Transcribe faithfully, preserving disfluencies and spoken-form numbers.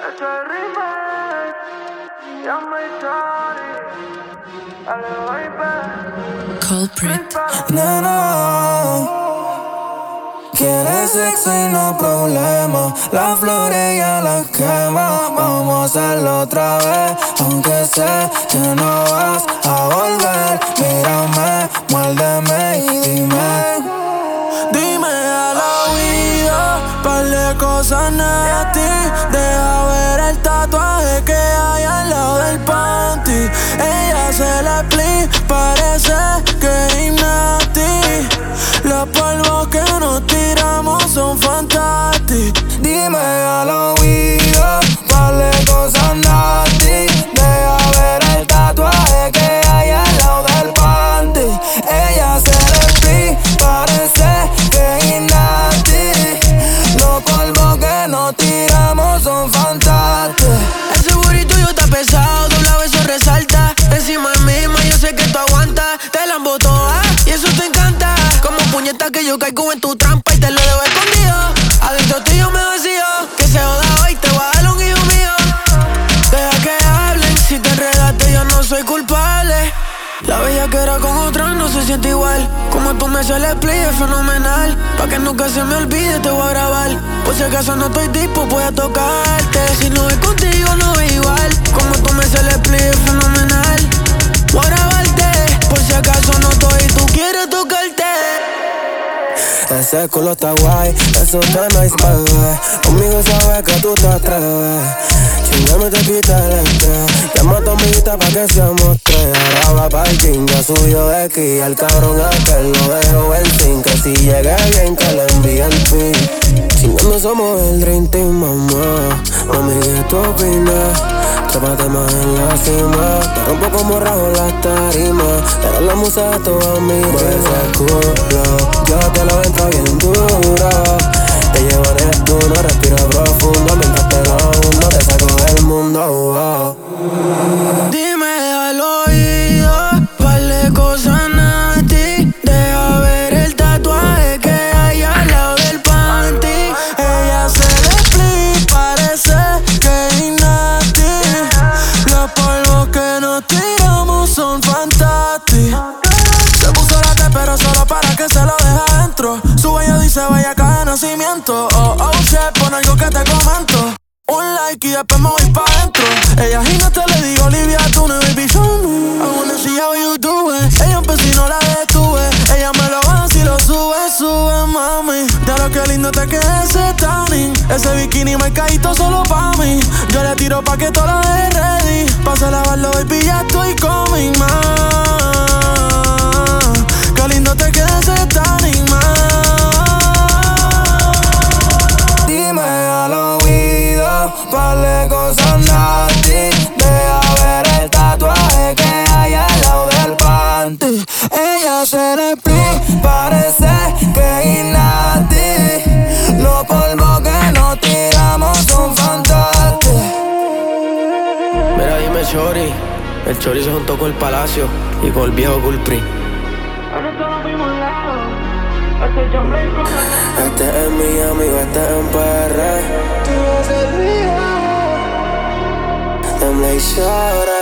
Esto es remake, llama Tony, dale baby. Culprit. Nena, quieres sexo y no problema. Las flores ya las quema. Vamos a hacerlo otra vez, aunque sé que no vas a volver. Mírame, muérdeme y dime. Dime a la vida, par de cosas nasty. Deja ver el tatuaje que hay al lado del panty. Ella se la split, parece que es nasty. Los polvos que nos tiramos son fantásticos. Dime a la vida, par de cosas nasty. Deja ver el tatuaje que hay al lado del panty. Ella se la split, parece que es nasty. Los polvos que nos tiramos son fantásticos. Ese booty tuyo está pesado, doblado eso resalta. Encima de misma yo sé que tú aguantas. Te la toda y eso te encanta. Como puñeta que yo caigo en tu trampa y te lo dejo escondido. Adentro tuyo me vacío, que se joda hoy, te voy a dar un hijo mío. Deja que hablen, si te enredaste yo no soy culpable. La bella que era con otra no se siente igual. Como tú me haces el split es fenomenal. Pa' que nunca se me olvide te voy a grabar. Por si acaso no estoy tipo voy a tocarte. Si no es contigo no es igual. Como tú me haces el split es fenomenal. Voy a grabarte. Por si acaso no estoy y tú quieres tocarte. Ese culo está guay, eso está nice, bebé. Conmigo sabes que tú te atreves. Chingame te quita el estrés. Llama a tu amiguita pa' que seamos tres. Ahora va pa'l gym, ya subió de aquí. El cabrón aquel lo dejo en sin. Que si llegue bien que le envíe el pin. Chingando somos el Dream Team, mamá. Mami, ¿qué tú opinas? Trépate más en la cima. Te rompo como rajo las tarimas. Eres la musa de todas mis rimas. Ese culo, yo te lo entro bien duro. Te llevo en el turno, respira profundo. Mientras te lo hundo, te saco del mundo, oh. Dime al oído, par de cosas nasty. Deja ver el tatuaje que hay al lado del panty. Ella se le split, parece que es nasty. Los polvos que nos tiramos son fantásticos. Se puso la T pero solo para que se lo deje adentro. Su bello dice vaya caja de nacimiento. Oh, oh, shit, pon algo que te comento. Un like y después me voy pa' dentro. Ella ginete le digo Olivia, tú no baby show me. I wanna see how you do it. Ella empezó y no la detuve. Ella me lo va si lo sube, sube mami. Ya lo que lindo te queda ese tanning. Ese bikini marcadito solo pa' mí. Yo le tiro pa' que todo lo deje ready. Pasa a lavarlo baby ya estoy coming man. Qué lindo te queda ese tanning man. Dime al oído, par de cosas nasty. Deja ver el tatuaje que hay al lado del panty. Ella se le split, parece que es nasty. Los polvos que nos tiramos son fantásticos. Mira, dime Chori. El Chori se juntó con el Palacio y con el viejo Culprit. Este es mi amigo, este es un P R. Tú eres el mío. Them like shut